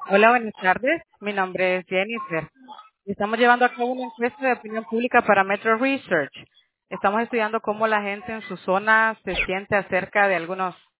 Hola, buenas tardes. Mi nombre es Jennifer. Estamos llevando a cabo una encuesta de opinión pública para Metro Research. Estamos estudiando cómo la gente en su zona se siente acerca de algunos